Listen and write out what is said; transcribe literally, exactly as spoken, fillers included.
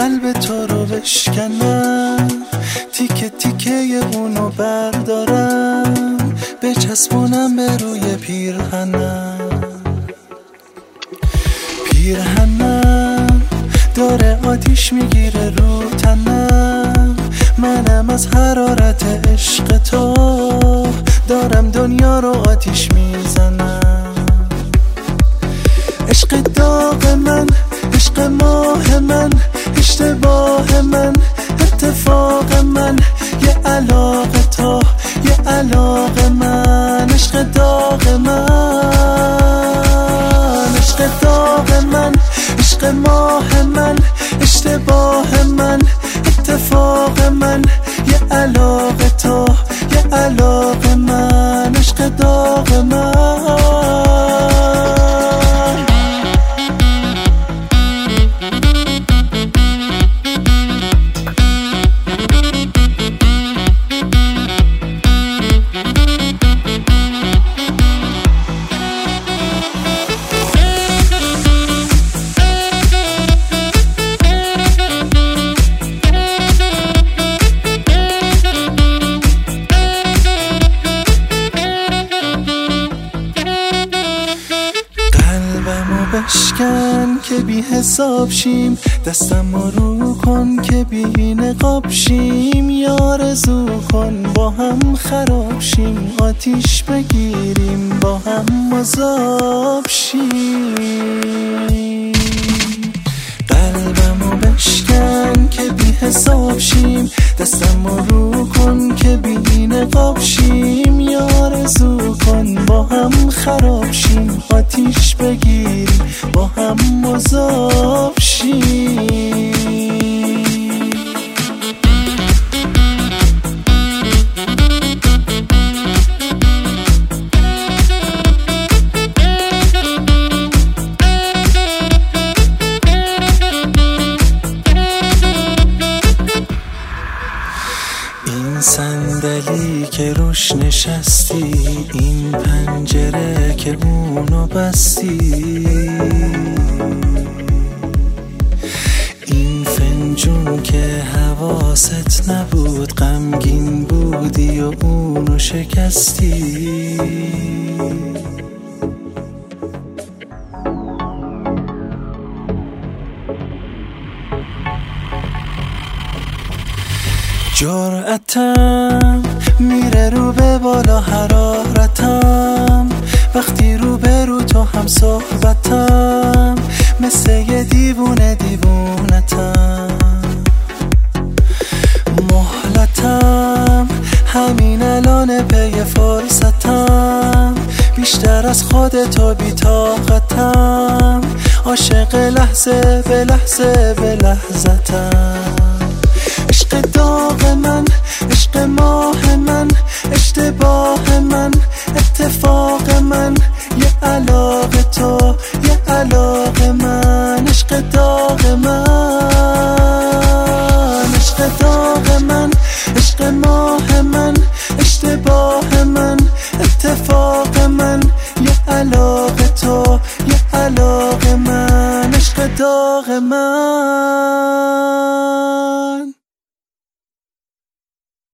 قلب تو رو بشکنم، تیکه تیکه اونو بردارم، بچسبونم به روی پیرهنم. پیرهنم داره آتیش میگیره رو تنم، منم از حرارت عشق تو دارم دنیا رو آتیش میزنم. عشق داغ من، عشق ماه من، اشتباه من، اتفاق من، یه علاقه تا یه علاقه من. عشق داغ من، عشق داغ من، عشق ماه من، اشتباه من، اتفاق من، یه علاقه تا یه علاقه من. عشق داغ من. بشکن که بی حساب شیم، دستم رو کن که بی نقاب شیم. یارزو کن با هم خراب شیم، آتیش بگیریم با هم مذاب شیم. قلبمو بشکن که بی حساب شیم، دستم رو کن که بی نقاب شیم. یارزو کن با هم خراب شیم، آتیش بگیریم با هم مذاب شیم. این صندلی که روش نشستی، این پنجره که اونو بستی، این فنجون که حواست نبود، غمگین بودی و اونو شکستی. جرأتم میره رو به بالا، حرارتم وقتی رو به رو تو هم صحبتم، مثل یه دیوونه دیوونتم. مهلتم همین الان پی فرصتم، بیشتر از خودتو بی طاقتم، عاشق لحظه به لحظه به لحظتم. عشق داغ من، عشق ماه